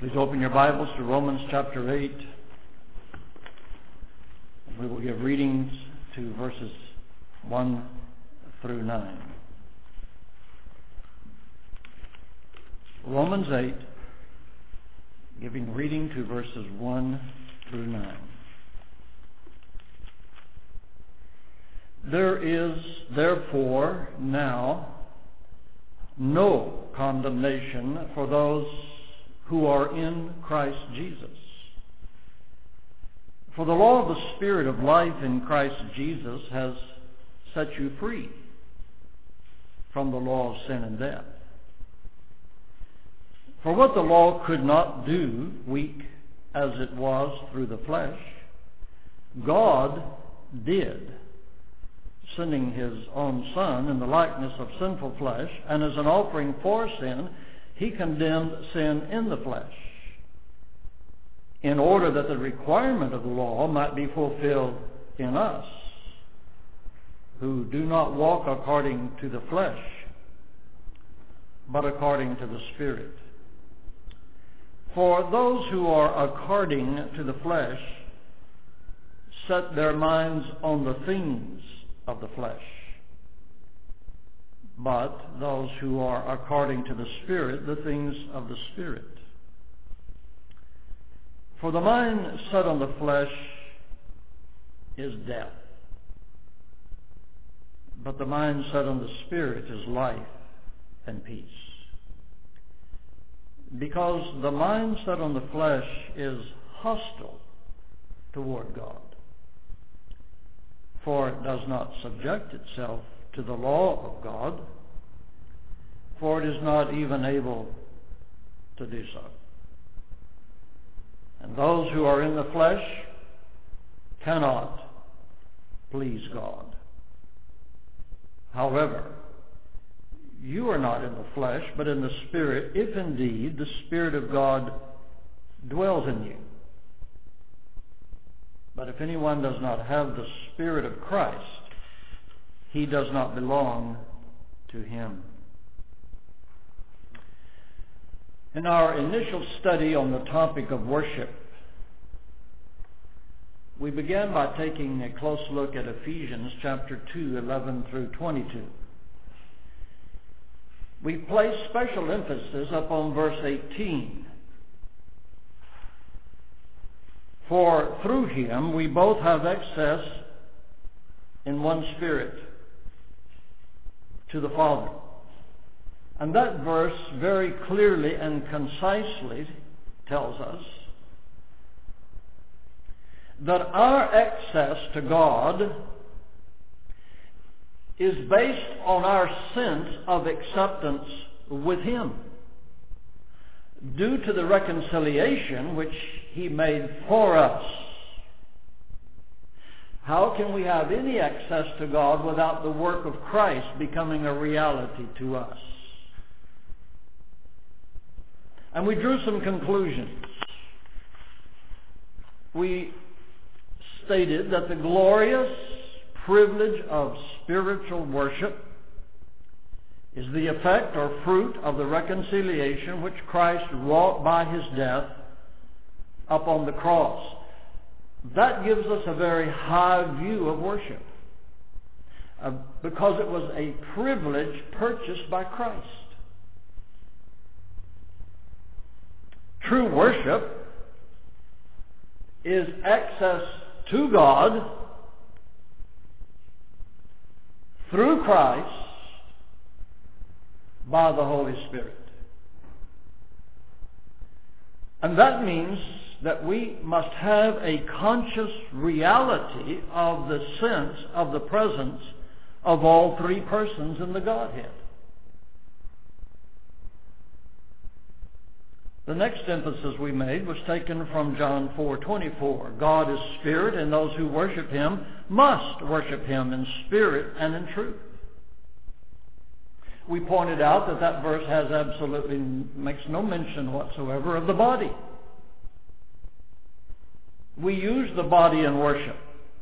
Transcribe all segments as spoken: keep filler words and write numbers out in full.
Please open your Bibles to Romans chapter eight. We will give readings to verses one through nine. Romans eight, giving reading to verses one through nine. There is therefore now no condemnation for those who are in Christ Jesus. For the law of the Spirit of life in Christ Jesus has set you free from the law of sin and death. For what the law could not do, weak as it was through the flesh, God did, sending his own Son in the likeness of sinful flesh, and as an offering for sin, he condemned sin in the flesh, in order that the requirement of the law might be fulfilled in us, who do not walk according to the flesh, but according to the Spirit. For those who are according to the flesh set their minds on the things of the flesh, but those who are according to the Spirit, the things of the Spirit. For the mind set on the flesh is death, but the mind set on the Spirit is life and peace. Because the mind set on the flesh is hostile toward God, for it does not subject itself to the law of God, for it is not even able to do so. And those who are in the flesh cannot please God. However, you are not in the flesh, but in the Spirit, if indeed the Spirit of God dwells in you. But if anyone does not have the Spirit of Christ, he does not belong to him. In our initial study on the topic of worship, we began by taking a close look at Ephesians chapter two, eleven through twenty-two. We placed special emphasis upon verse eighteen. For through him we both have access in one Spirit to the Father. And that verse very clearly and concisely tells us that our access to God is based on our sense of acceptance with him, due to the reconciliation which he made for us. How can we have any access to God without the work of Christ becoming a reality to us? And we drew some conclusions. We stated that the glorious privilege of spiritual worship is the effect or fruit of the reconciliation which Christ wrought by his death upon the cross. That gives us a very high view of worship, uh, because it was a privilege purchased by Christ. True worship is access to God through Christ by the Holy Spirit. And that means that we must have a conscious reality of the sense of the presence of all three persons in the Godhead. The next emphasis we made was taken from John four twenty-four. God is spirit, and those who worship him must worship him in spirit and in truth. We pointed out that that verse has absolutely makes no mention whatsoever of the body. We use the body in worship,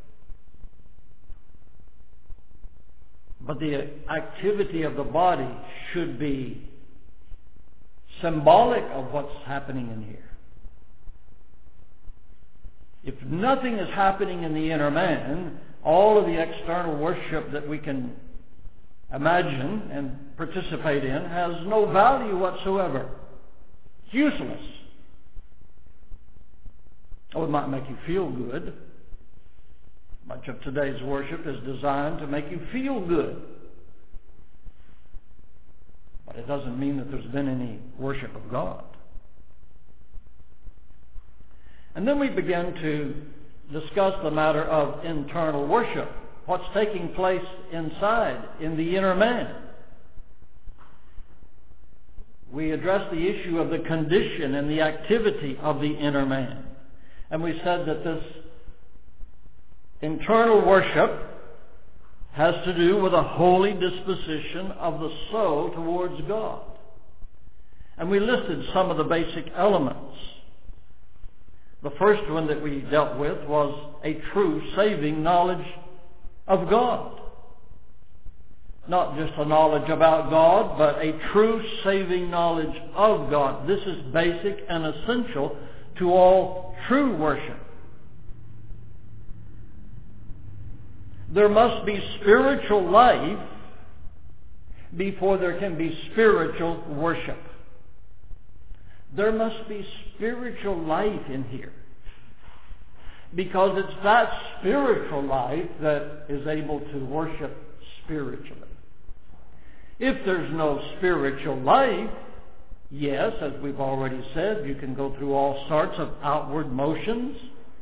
but the activity of the body should be symbolic of what's happening in here. If nothing is happening in the inner man, all of the external worship that we can imagine and participate in has no value whatsoever. It's useless. Oh, it might make you feel good. Much of today's worship is designed to make you feel good. But it doesn't mean that there's been any worship of God. And then we begin to discuss the matter of internal worship. What's taking place inside, in the inner man. We address the issue of the condition and the activity of the inner man. And we said that this internal worship has to do with a holy disposition of the soul towards God. And we listed some of the basic elements. The first one that we dealt with was a true saving knowledge of God. Not just a knowledge about God, but a true saving knowledge of God. This is basic and essential to all true worship. There must be spiritual life before there can be spiritual worship. There must be spiritual life in here. Because it's that spiritual life that is able to worship spiritually. If there's no spiritual life, yes, as we've already said, you can go through all sorts of outward motions.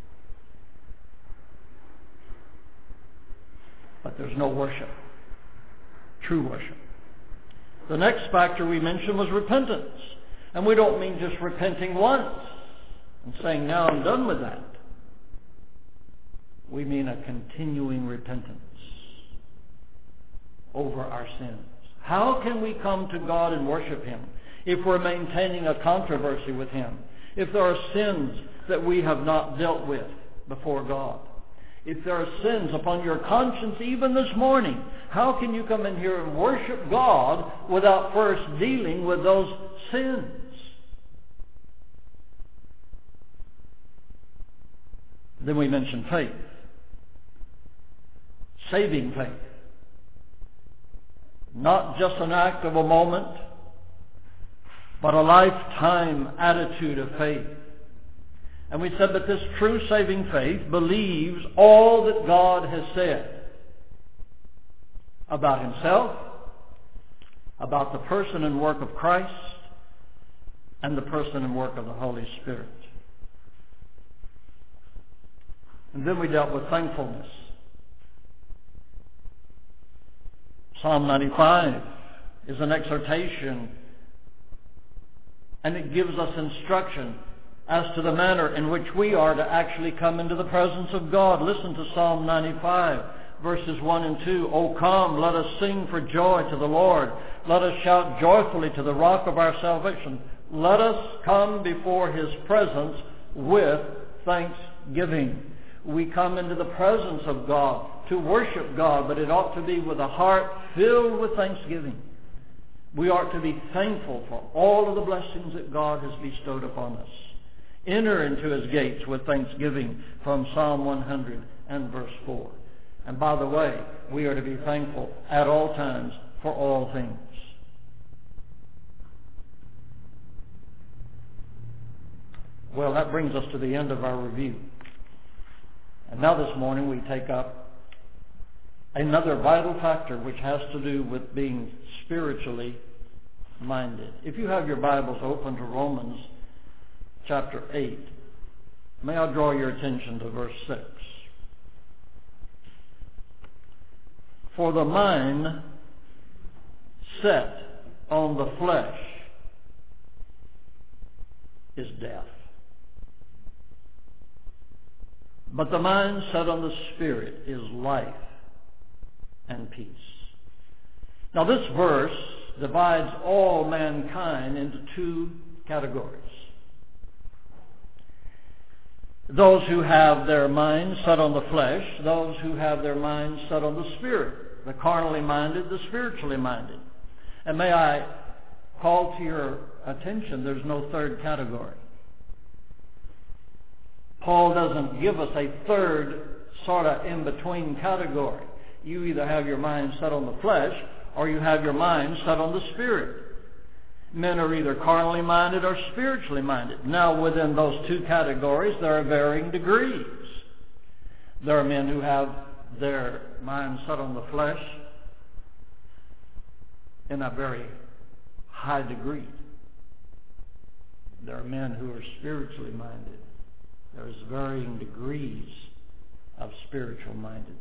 But there's no worship. True worship. The next factor we mentioned was repentance. And we don't mean just repenting once and saying, now I'm done with that. We mean a continuing repentance over our sins. How can we come to God and worship Him if we're maintaining a controversy with Him? If there are sins that we have not dealt with before God? If there are sins upon your conscience even this morning, how can you come in here and worship God without first dealing with those sins? Then we mentioned faith. Saving faith. Not just an act of a moment, but a lifetime attitude of faith. And we said that this true saving faith believes all that God has said about Himself, about the person and work of Christ, and the person and work of the Holy Spirit. And then we dealt with thankfulness. Psalm ninety-five is an exhortation, and it gives us instruction as to the manner in which we are to actually come into the presence of God. Listen to Psalm ninety-five, verses one and two. O come, let us sing for joy to the Lord. Let us shout joyfully to the rock of our salvation. Let us come before His presence with thanksgiving. We come into the presence of God to worship God, but it ought to be with a heart filled with thanksgiving. We ought to be thankful for all of the blessings that God has bestowed upon us. Enter into His gates with thanksgiving, from Psalm one hundred and verse four. And by the way, we are to be thankful at all times for all things. Well, that brings us to the end of our review. And now this morning we take up another vital factor which has to do with being spiritually minded. If you have your Bibles open to Romans chapter eight, may I draw your attention to verse six. For the mind set on the flesh is death, but the mind set on the Spirit is life and peace. Now this verse divides all mankind into two categories. Those who have their minds set on the flesh, those who have their minds set on the Spirit, the carnally minded, the spiritually minded. And may I call to your attention, there's no third category. Paul doesn't give us a third sort of in-between category. You either have your mind set on the flesh or you have your mind set on the Spirit. Men are either carnally minded or spiritually minded. Now, within those two categories, there are varying degrees. There are men who have their mind set on the flesh in a very high degree. There are men who are spiritually minded. There's varying degrees of spiritual mindedness.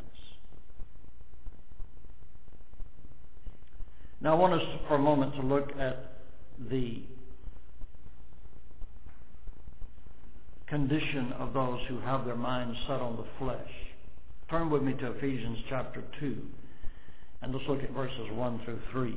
Now I want us for a moment to look at the condition of those who have their minds set on the flesh. Turn with me to Ephesians chapter two, and let's look at verses one through three.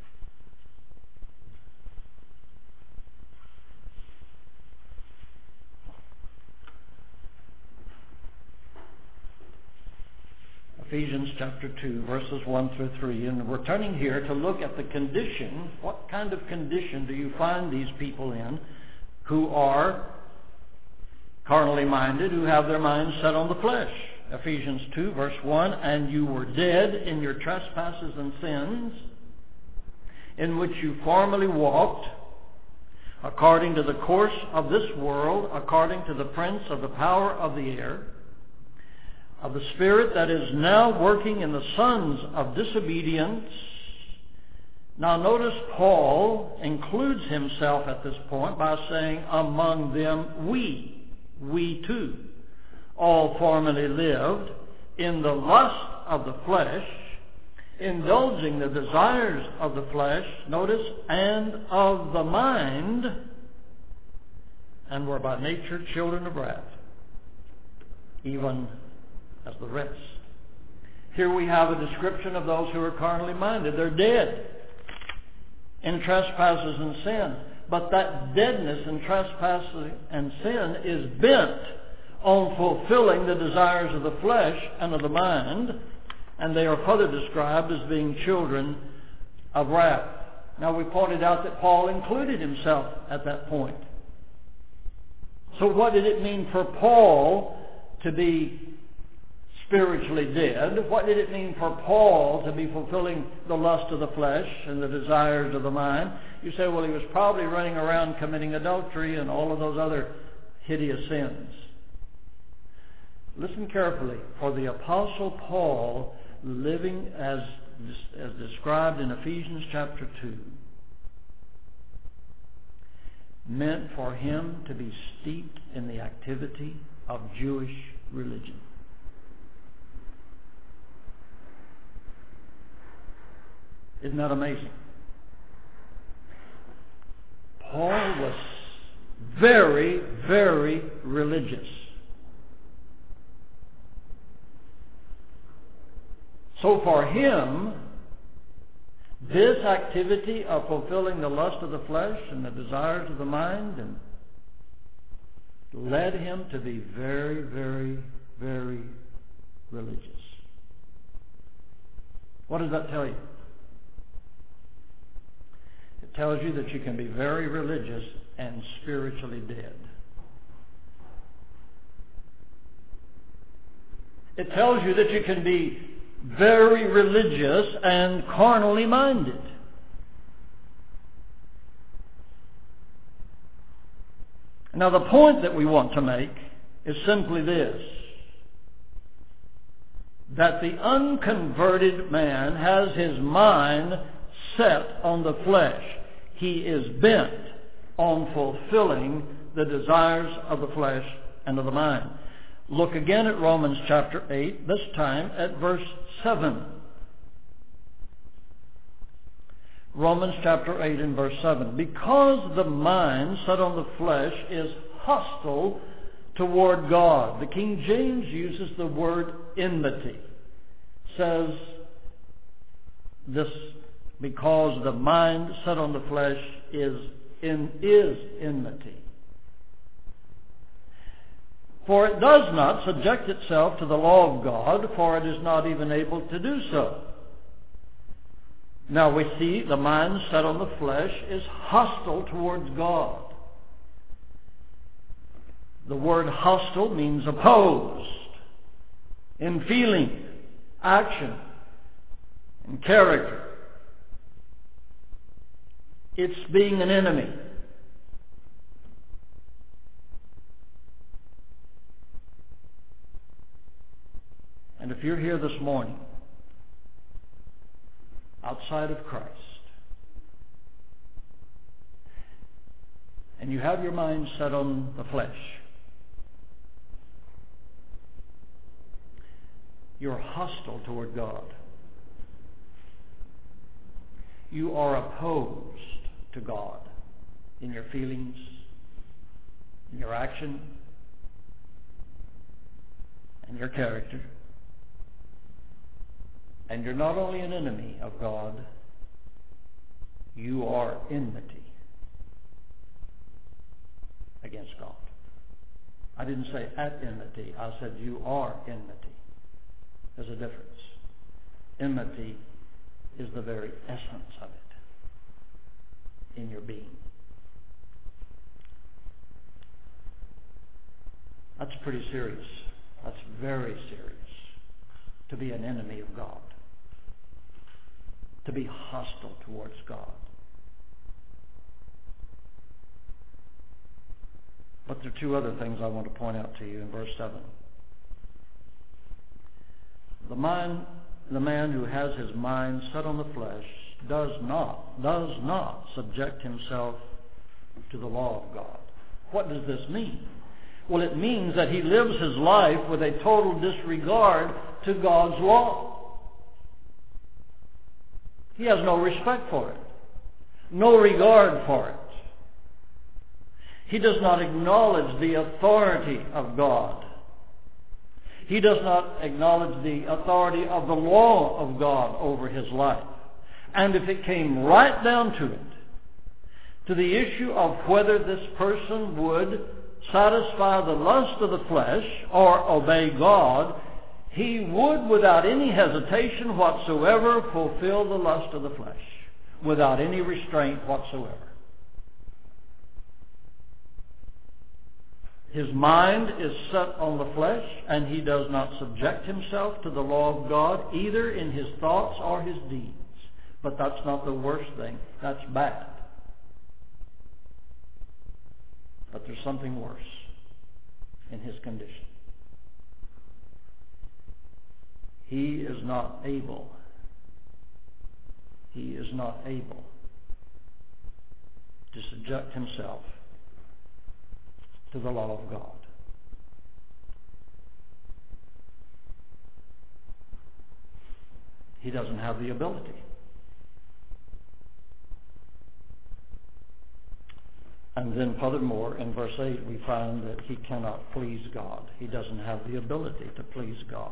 Ephesians chapter two, verses one through three. And we're turning here to look at the condition. What kind of condition do you find these people in who are carnally minded, who have their minds set on the flesh? Ephesians two, verse one, and you were dead in your trespasses and sins, in which you formerly walked, according to the course of this world, according to the prince of the power of the air, of the spirit that is now working in the sons of disobedience. Now notice Paul includes himself at this point by saying, among them we, we too, all formerly lived in the lust of the flesh, indulging the desires of the flesh, notice, and of the mind, and were by nature children of wrath, even as the rest. Here we have a description of those who are carnally minded. They're dead in trespasses and sin. But that deadness in trespasses and sin is bent on fulfilling the desires of the flesh and of the mind, and they are further described as being children of wrath. Now we pointed out that Paul included himself at that point. So what did it mean for Paul to be spiritually dead? What did it mean for Paul to be fulfilling the lust of the flesh and the desires of the mind? You say, well, he was probably running around committing adultery and all of those other hideous sins. Listen carefully. For the Apostle Paul, living as, as described in Ephesians chapter two, meant for him to be steeped in the activity of Jewish religion. Isn't that amazing? Paul was very, very religious. So for him, this activity of fulfilling the lust of the flesh and the desires of the mind and led him to be very, very, very religious. What does that tell you? It tells you that you can be very religious and spiritually dead. It tells you that you can be very religious and carnally minded. Now the point that we want to make is simply this: that the unconverted man has his mind set on the flesh. He is bent on fulfilling the desires of the flesh and of the mind. Look again at Romans chapter eight, this time at verse seven. Romans chapter eight and verse seven. Because the mind set on the flesh is hostile toward God. The King James uses the word enmity. Says this, because the mind set on the flesh is in is enmity. For it does not subject itself to the law of God, for it is not even able to do so. Now we see the mind set on the flesh is hostile towards God. The word hostile means opposed in feeling, action, and character. It's being an enemy. And if you're here this morning outside of Christ, and you have your mind set on the flesh, you're hostile toward God. You are opposed to God in your feelings, in your action, and your character. And you're not only an enemy of God, you are enmity against God. I didn't say at enmity. I said you are enmity. There's a difference. Enmity is the very essence of it in your being. That's pretty serious. That's very serious. To be an enemy of God. To be hostile towards God. But there are two other things I want to point out to you in verse seven. The mind, the man who has his mind set on the flesh does not, does not subject himself to the law of God. What does this mean? Well, it means that he lives his life with a total disregard to God's law. He has no respect for it, no regard for it. He does not acknowledge the authority of God. He does not acknowledge the authority of the law of God over his life. And if it came right down to it, to the issue of whether this person would satisfy the lust of the flesh or obey God, he would, without any hesitation whatsoever, fulfill the lust of the flesh, without any restraint whatsoever. His mind is set on the flesh, and he does not subject himself to the law of God, either in his thoughts or his deeds. But that's not the worst thing. That's bad. But there's something worse in his condition. He is not able. He is not able to subject himself to the law of God. He doesn't have the ability. And then furthermore, in verse eight, we find that he cannot please God. He doesn't have the ability to please God.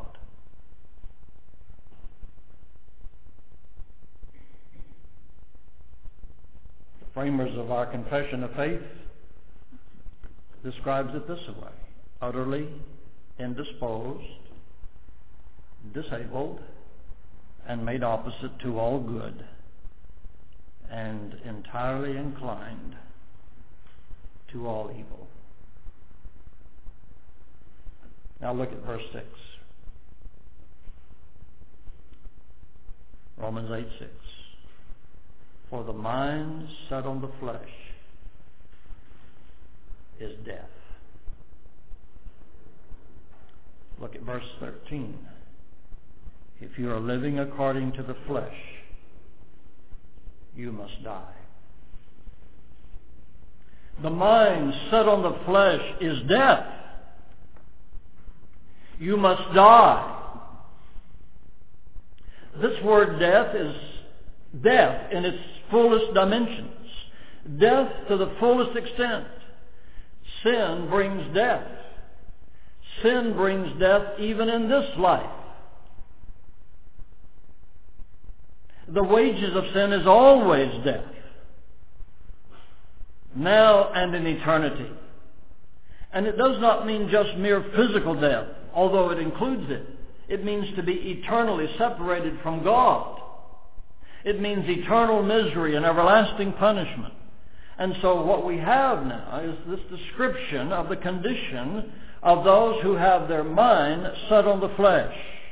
The framers of our confession of faith describes it this way: utterly indisposed, disabled, and made opposite to all good, and entirely inclined to all evil. Now look at verse six. Romans eight six. For the mind set on the flesh is death. Look at verse thirteen. If you are living according to the flesh, you must die. The mind set on the flesh is death. You must die. This word death is death in its fullest dimensions. Death to the fullest extent. Sin brings death. Sin brings death even in this life. The wages of sin is always death, now and in eternity. And it does not mean just mere physical death, although it includes it. It means to be eternally separated from God. It means eternal misery and everlasting punishment. And so what we have now is this description of the condition of those who have their mind set on the flesh.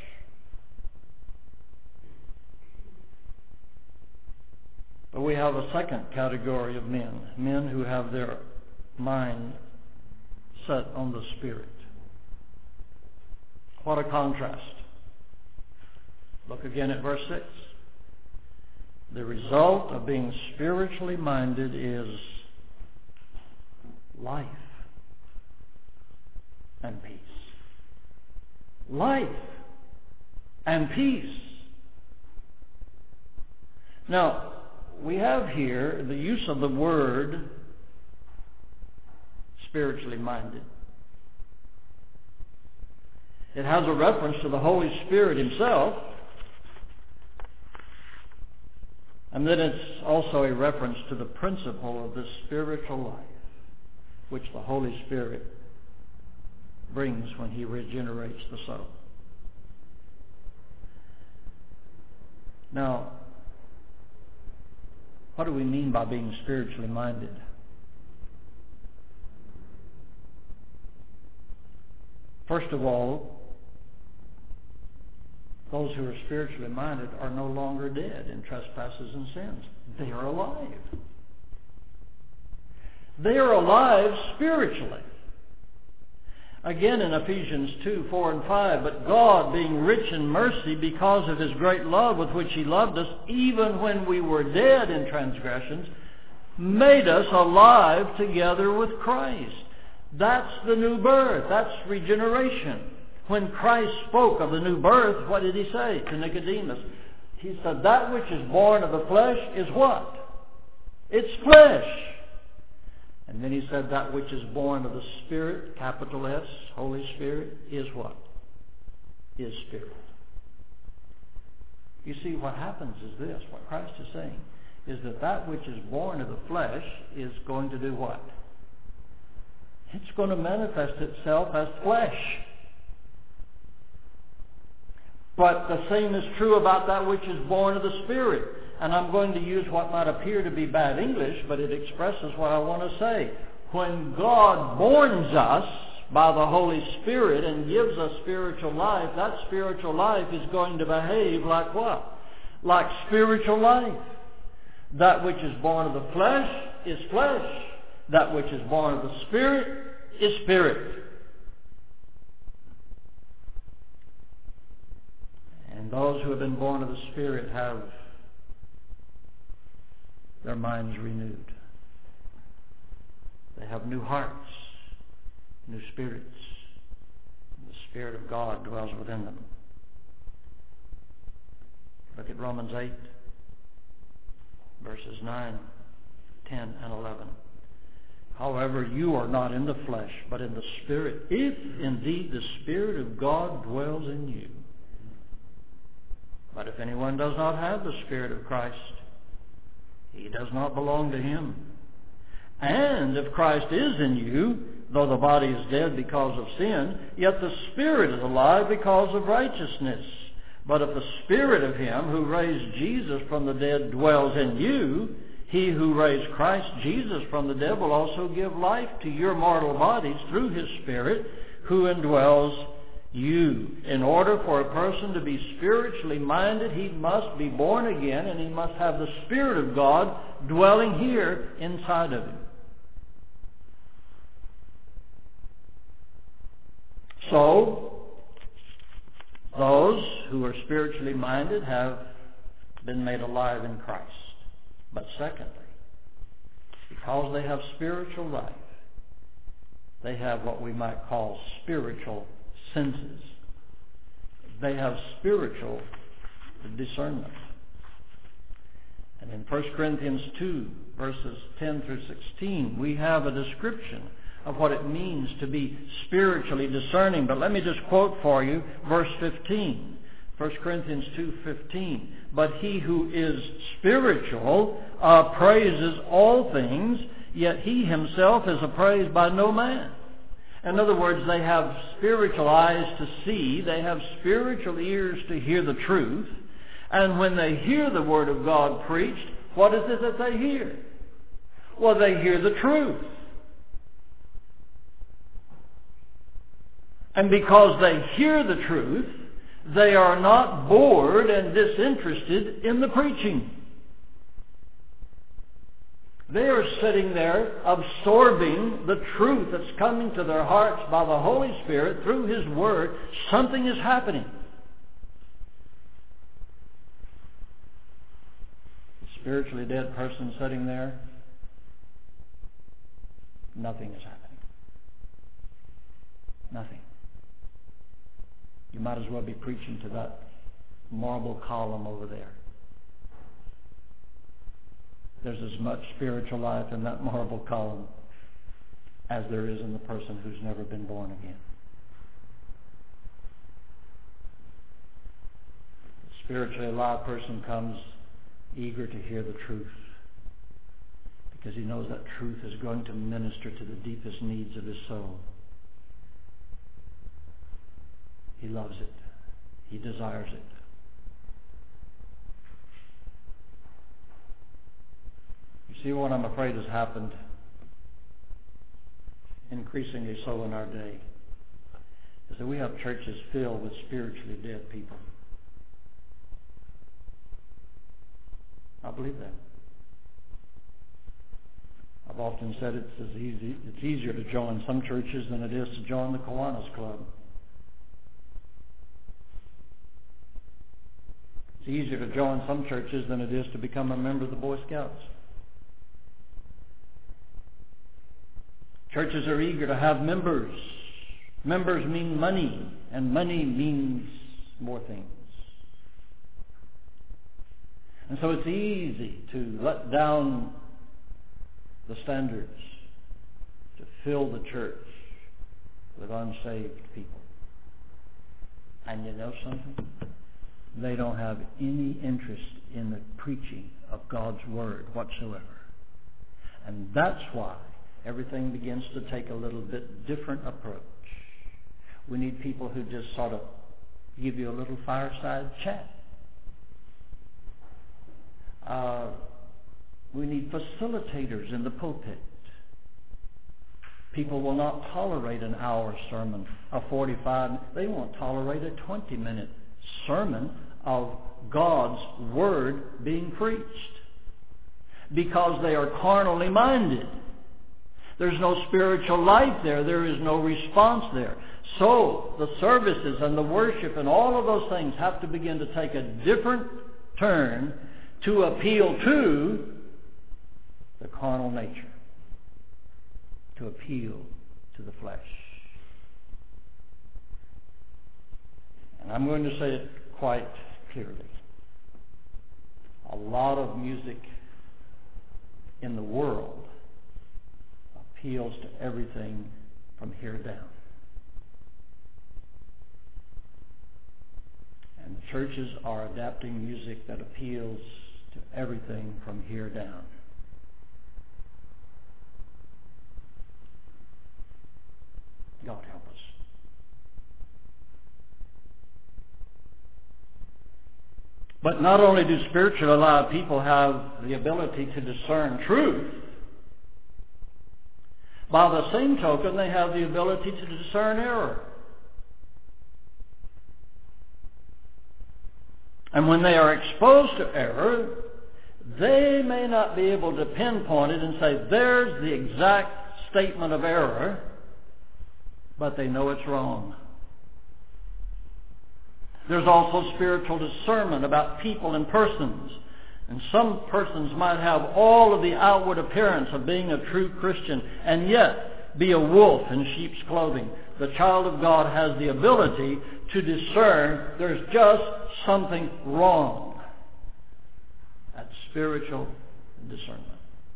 But we have a second category of men, men who have their mind set on the Spirit. What a contrast. Look again at verse six. The result of being spiritually minded is life and peace. Life and peace. Now, we have here the use of the word spiritually minded. It has a reference to the Holy Spirit Himself. And then it's also a reference to the principle of this spiritual life, which the Holy Spirit brings when He regenerates the soul. Now, what do we mean by being spiritually minded? First of all, those who are spiritually minded are no longer dead in trespasses and sins. They are alive. They are alive spiritually. Again in Ephesians two, four, and five, but God, being rich in mercy because of His great love with which He loved us, even when we were dead in transgressions, made us alive together with Christ. That's the new birth. That's regeneration. When Christ spoke of the new birth, what did He say to Nicodemus? He said, that which is born of the flesh is what? It's flesh. And then He said, that which is born of the Spirit, capital S, Holy Spirit, is what? Is spirit. You see, what happens is this, what Christ is saying, is that that which is born of the flesh is going to do what? It's going to manifest itself as flesh. But the same is true about that which is born of the Spirit. And I'm going to use what might appear to be bad English, but it expresses what I want to say. When God borns us by the Holy Spirit and gives us spiritual life, that spiritual life is going to behave like what? Like spiritual life. That which is born of the flesh is flesh. That which is born of the Spirit is spirit. And those who have been born of the Spirit have their minds renewed. They have new hearts, new spirits. And the Spirit of God dwells within them. Look at Romans eight, verses nine, ten, and eleven. However, you are not in the flesh, but in the Spirit, if indeed the Spirit of God dwells in you. But if anyone does not have the Spirit of Christ, he does not belong to Him. And if Christ is in you, though the body is dead because of sin, yet the Spirit is alive because of righteousness. But if the Spirit of Him who raised Jesus from the dead dwells in you, He who raised Christ Jesus from the dead will also give life to your mortal bodies through His Spirit who indwells you. In order for a person to be spiritually minded, he must be born again, and he must have the Spirit of God dwelling here inside of him. So, those who are spiritually minded have been made alive in Christ. But secondly, because they have spiritual life, they have what we might call spiritual senses. They have spiritual discernment. And in First Corinthians two, verses ten through sixteen, we have a description of what it means to be spiritually discerning. But let me just quote for you verse fifteen. First Corinthians two fifteen. But he who is spiritual uh, praises all things, yet he himself is appraised by no man. In other words, they have spiritual eyes to see, they have spiritual ears to hear the truth, and when they hear the Word of God preached, what is it that they hear? Well, they hear the truth. And because they hear the truth, they are not bored and disinterested in the preaching. They are sitting there absorbing the truth that's coming to their hearts by the Holy Spirit through His Word. Something is happening. The spiritually dead person sitting there, nothing is happening. Nothing. You might as well be preaching to that marble column over there. There's as much spiritual life in that marble column as there is in the person who's never been born again. The spiritually alive person comes eager to hear the truth because he knows that truth is going to minister to the deepest needs of his soul. He loves it. He desires it. You see, what I'm afraid has happened, increasingly so in our day, is that we have churches filled with spiritually dead people. I believe that. I've often said it's as easy, it's easier to join some churches than it is to join the Kiwanis Club. It's easier to join some churches than it is to become a member of the Boy Scouts. Churches are eager to have members. Members mean money, and money means more things. And so it's easy to let down the standards, to fill the church with unsaved people. And you know something? They don't have any interest in the preaching of God's Word whatsoever. And that's why everything begins to take a little bit different approach. We need people who just sort of give you a little fireside chat. Uh, we need facilitators in the pulpit. People will not tolerate an hour sermon, a forty-five. They won't tolerate a twenty-minute sermon of God's Word being preached because they are carnally minded. There's no spiritual life there. There is no response there. So the services and the worship and all of those things have to begin to take a different turn to appeal to the carnal nature, to appeal to the flesh. And I'm going to say it quite clearly. A lot of music in the world appeals to everything from here down. And the churches are adapting music that appeals to everything from here down. God help us. But not only do spiritually alive people have the ability to discern truth, by the same token, they have the ability to discern error. And when they are exposed to error, they may not be able to pinpoint it and say, there's the exact statement of error, but they know it's wrong. There's also spiritual discernment about people and persons. And some persons might have all of the outward appearance of being a true Christian and yet be a wolf in sheep's clothing. The child of God has the ability to discern there's just something wrong. That's spiritual discernment.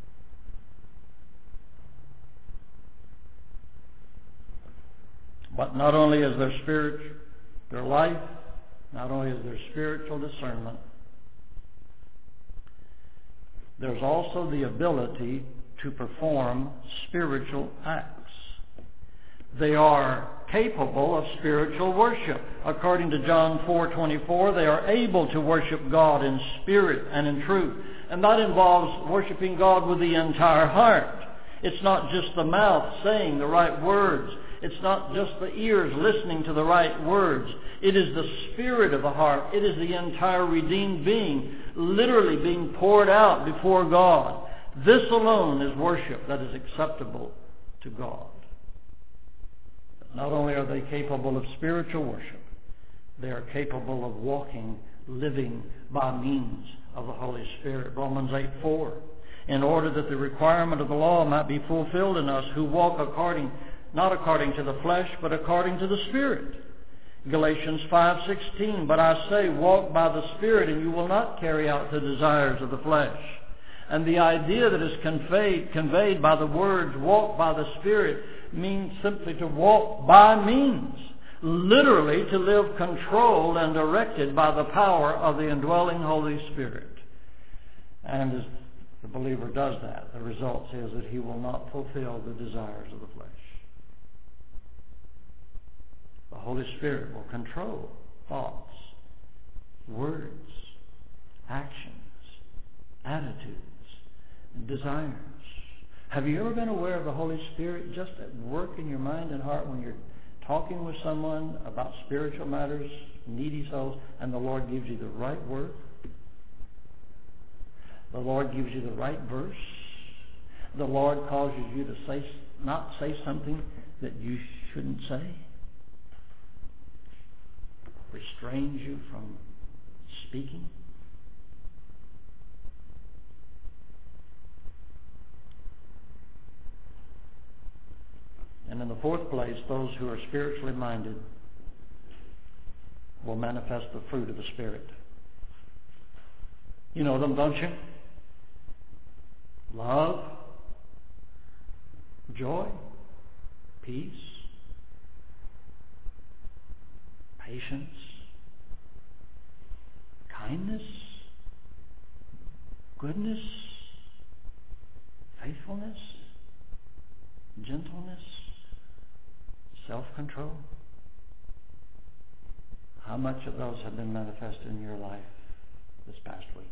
But not only is there spirit, their life, not only is there spiritual discernment, there's also the ability to perform spiritual acts. They are capable of spiritual worship. According to John four twenty-four, they are able to worship God in spirit and in truth. And that involves worshiping God with the entire heart. It's not just the mouth saying the right words. It's not just the ears listening to the right words. It is the spirit of the heart. It is the entire redeemed being literally being poured out before God. This alone is worship that is acceptable to God. But not only are they capable of spiritual worship, they are capable of walking, living by means of the Holy Spirit. Romans eight four. In order that the requirement of the law might be fulfilled in us who walk according, not according to the flesh, but according to the Spirit. Galatians five sixteen. But I say, walk by the Spirit, and you will not carry out the desires of the flesh. And the idea that is conveyed, conveyed by the words, walk by the Spirit, means simply to walk by means. Literally to live controlled and directed by the power of the indwelling Holy Spirit. And as the believer does that, the result is that he will not fulfill the desires of the flesh. The Holy Spirit will control thoughts, words, actions, attitudes, and desires. Have you ever been aware of the Holy Spirit just at work in your mind and heart when you're talking with someone about spiritual matters, needy souls, and the Lord gives you the right word? The Lord gives you the right verse. The Lord causes you to say, not say something that you shouldn't say. Restrains you from speaking. And in the fourth place, those who are spiritually minded will manifest the fruit of the Spirit. You know them, don't you? Love, joy, peace, patience, kindness, goodness, faithfulness, gentleness, self-control. How much of those have been manifested in your life this past week?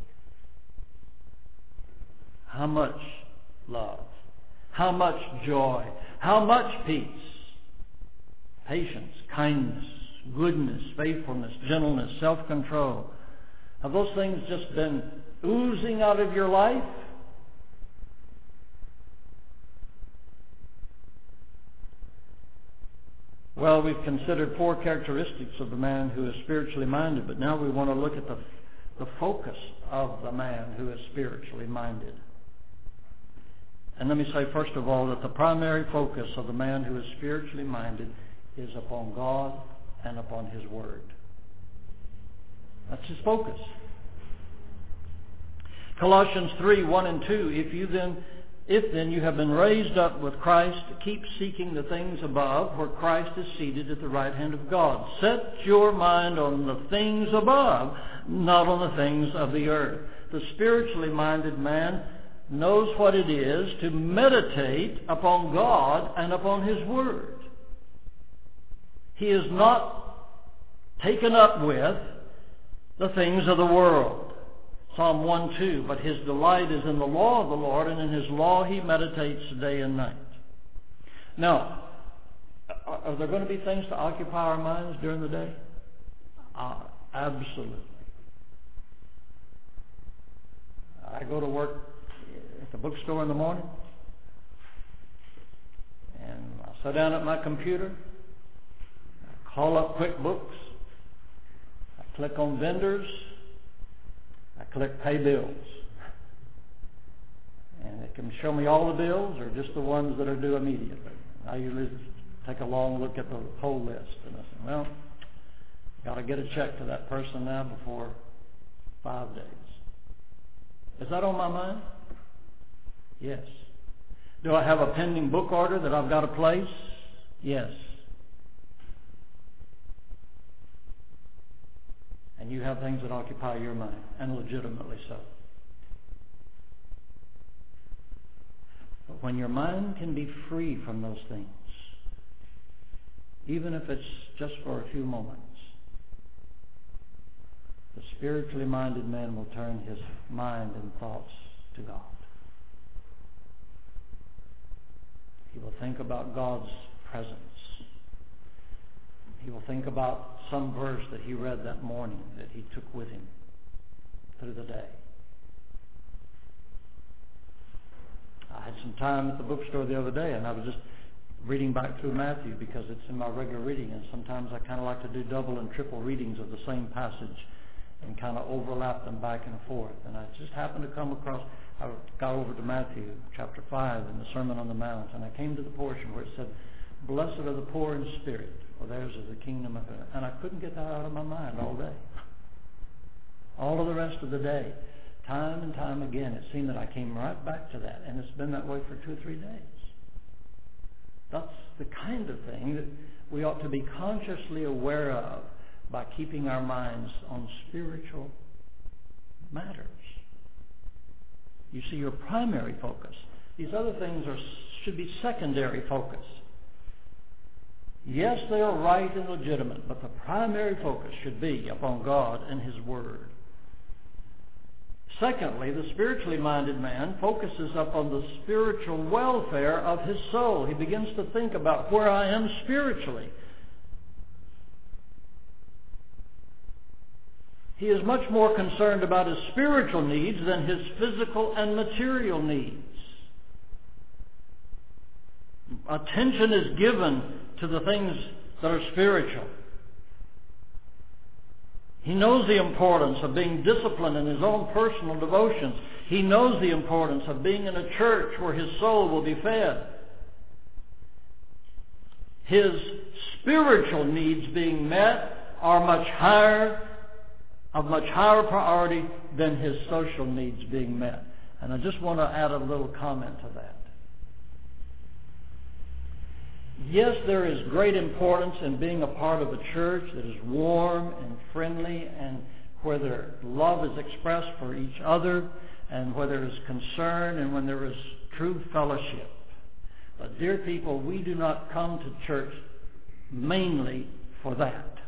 How much love? How much joy? How much peace? Patience, kindness, goodness, faithfulness, gentleness, self-control. Have those things just been oozing out of your life? Well, we've considered four characteristics of the man who is spiritually minded, but now we want to look at the, the focus of the man who is spiritually minded. And let me say, first of all, that the primary focus of the man who is spiritually minded is upon God and upon His Word. That's his focus. Colossians three, one and two, if you then If then you have been raised up with Christ, keep seeking the things above, where Christ is seated at the right hand of God. Set your mind on the things above, not on the things of the earth. The spiritually minded man knows what it is to meditate upon God and upon His Word. He is not taken up with the things of the world. Psalm one two, but his delight is in the law of the Lord, and in His law he meditates day and night. Now, are there going to be things to occupy our minds during the day? Uh, absolutely. I go to work at the bookstore in the morning, and I sit down at my computer, I call up QuickBooks, I click on vendors, I click pay bills. And it can show me all the bills or just the ones that are due immediately. I usually take a long look at the whole list. And I say, well, got to get a check to that person now before five days. Is that on my mind? Yes. Do I have a pending book order that I've got to place? Yes. And you have things that occupy your mind, and legitimately so. But when your mind can be free from those things, even if it's just for a few moments, The spiritually minded man will turn his mind and thoughts to God. He will think about God's presence. He will think about some verse that he read that morning that he took with him through the day. I had some time at the bookstore the other day, and I was just reading back through Matthew because it's in my regular reading, and sometimes I kind of like to do double and triple readings of the same passage and kind of overlap them back and forth. And I just happened to come across, I got over to Matthew chapter five in the Sermon on the Mount, and I came to the portion where it said, "Blessed are the poor in spirit, for theirs is the kingdom of heaven." And I couldn't get that out of my mind all day. All of the rest of the day, time and time again, it seemed that I came right back to that, and it's been that way for two or three days. That's the kind of thing that we ought to be consciously aware of by keeping our minds on spiritual matters. You see, your primary focus. These other things are should be secondary focus. Yes, they are right and legitimate, but the primary focus should be upon God and His Word. Secondly, the spiritually minded man focuses upon the spiritual welfare of his soul. He begins to think about where I am spiritually. He is much more concerned about his spiritual needs than his physical and material needs. Attention is given to the things that are spiritual. He knows the importance of being disciplined in his own personal devotions. He knows the importance of being in a church where his soul will be fed. His spiritual needs being met are much higher, of much higher priority than his social needs being met. And I just want to add a little comment to that. Yes, there is great importance in being a part of a church that is warm and friendly and where their love is expressed for each other and where there is concern and when there is true fellowship. But dear people, we do not come to church mainly for that.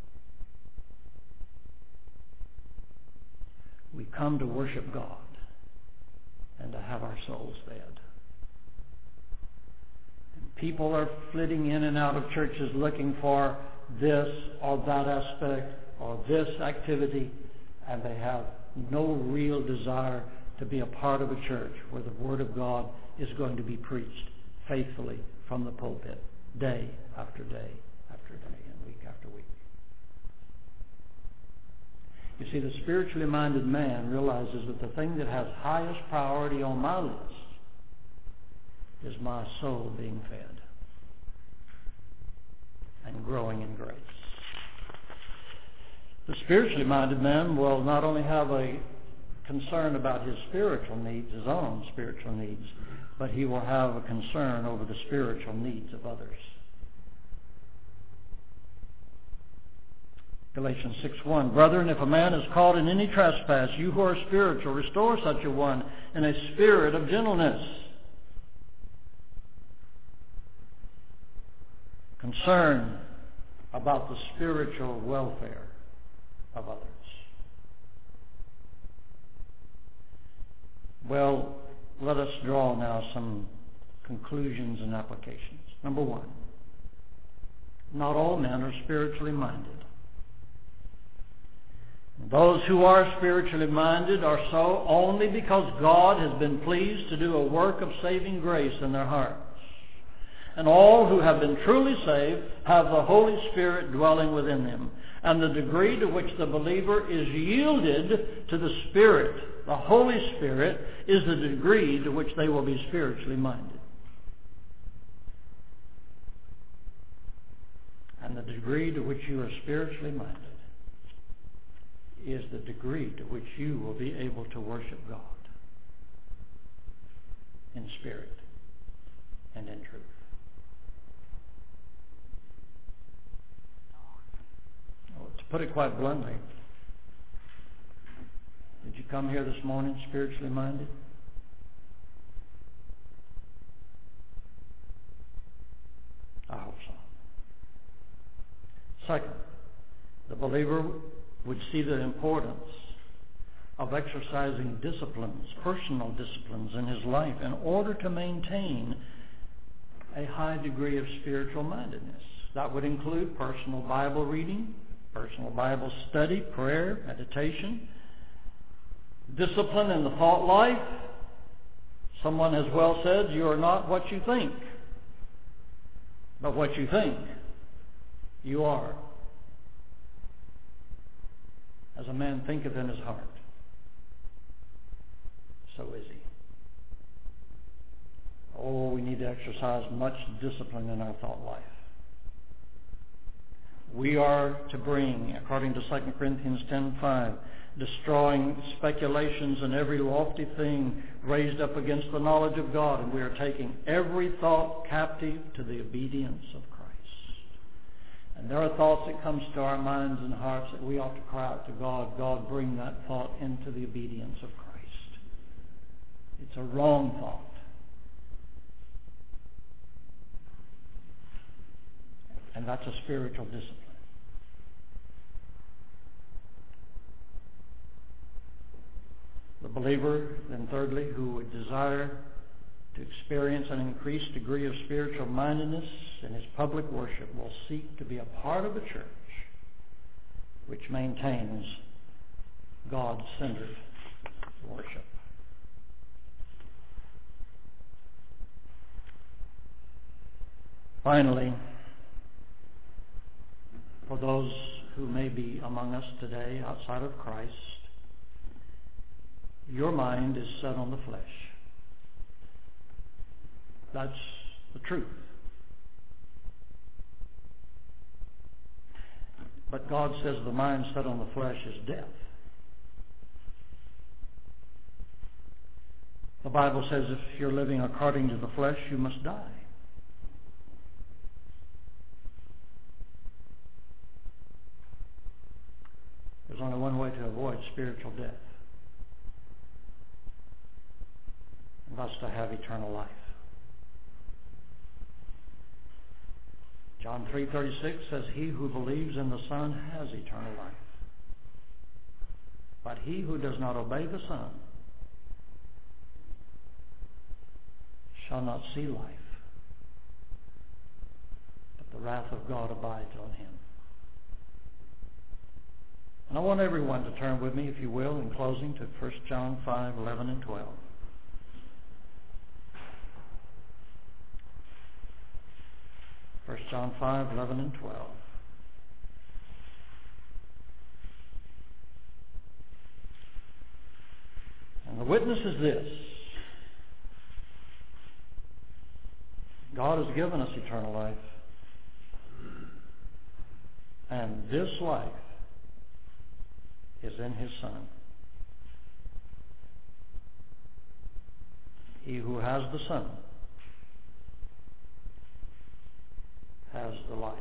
We come to worship God and to have our souls fed. People are flitting in and out of churches looking for this or that aspect or this activity, and they have no real desire to be a part of a church where the Word of God is going to be preached faithfully from the pulpit, day after day after day and week after week. You see, the spiritually minded man realizes that the thing that has highest priority on my list is my soul being fed and growing in grace. The spiritually minded man will not only have a concern about his spiritual needs, his own spiritual needs, but he will have a concern over the spiritual needs of others. Galatians six one, "Brethren, if a man is caught in any trespass, you who are spiritual, restore such a one in a spirit of gentleness." Concern about the spiritual welfare of others. Well, let us draw now some conclusions and applications. Number one, not all men are spiritually minded. Those who are spiritually minded are so only because God has been pleased to do a work of saving grace in their hearts. And all who have been truly saved have the Holy Spirit dwelling within them. And the degree to which the believer is yielded to the Spirit, the Holy Spirit, is the degree to which they will be spiritually minded. And the degree to which you are spiritually minded is the degree to which you will be able to worship God in spirit and in truth. To put it quite bluntly, did you come here this morning spiritually minded? I hope so. Second, the believer would see the importance of exercising disciplines, personal disciplines in his life in order to maintain a high degree of spiritual mindedness. That would include personal Bible reading, personal Bible study, prayer, meditation, discipline in the thought life. Someone has well said, you are not what you think, but what you think you are. As a man thinketh in his heart, so is he. Oh, we need to exercise much discipline in our thought life. We are to bring, according to Second Corinthians ten five, destroying speculations and every lofty thing raised up against the knowledge of God, and we are taking every thought captive to the obedience of Christ. And there are thoughts that comes to our minds and hearts that we ought to cry out to God, God, bring that thought into the obedience of Christ. It's a wrong thought. And that's a spiritual discipline. The believer, then thirdly, who would desire to experience an increased degree of spiritual mindedness in his public worship, will seek to be a part of a church which maintains God-centered worship. Finally, for those who may be among us today outside of Christ, your mind is set on the flesh. That's the truth. But God says the mind set on the flesh is death. The Bible says if you're living according to the flesh, you must die. There's only one way to avoid spiritual death, and that's to have eternal life. John three thirty-six says, he who believes in the Son has eternal life. But he who does not obey the Son shall not see life, but the wrath of God abides on him. And I want everyone to turn with me, if you will, in closing to First John five, eleven and twelve. First John five, eleven and twelve. And the witness is this: God has given us eternal life, and this life is in his Son. He who has the Son has the life.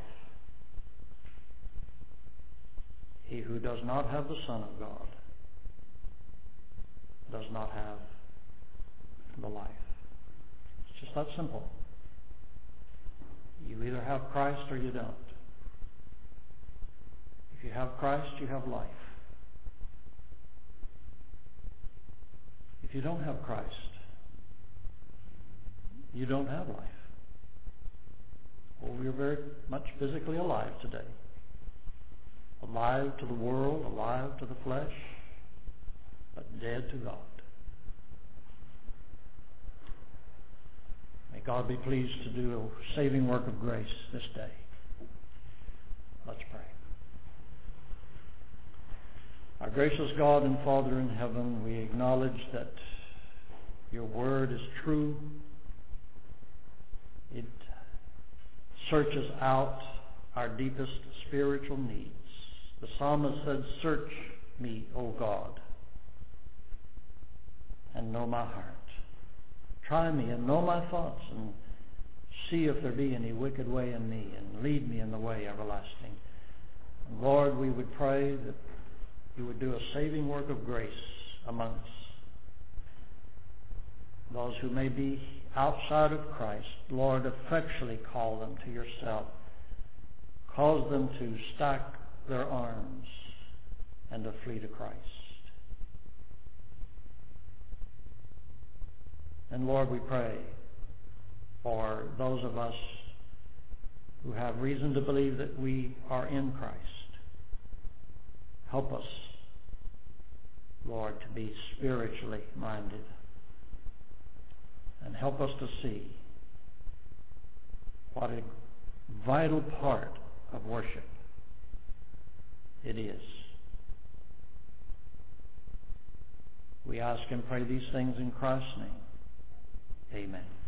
He who does not have the Son of God does not have the life. It's just that simple. You either have Christ or you don't. If you have Christ, you have life. If you don't have Christ, you don't have life. Well, we're very much physically alive today. Alive to the world, alive to the flesh, but dead to God. May God be pleased to do a saving work of grace this day. Let's pray. Our gracious God and Father in heaven, we acknowledge that your word is true. It searches out our deepest spiritual needs. The psalmist said, search me, O God, and know my heart. Try me and know my thoughts, and see if there be any wicked way in me, and lead me in the way everlasting. And Lord, we would pray that you would do a saving work of grace among us. Those who may be outside of Christ, Lord, effectually call them to yourself. Cause them to stack their arms and to flee to Christ. And Lord, we pray for those of us who have reason to believe that we are in Christ. Help us, Lord, to be spiritually minded. And help us to see what a vital part of worship it is. We ask and pray these things in Christ's name. Amen.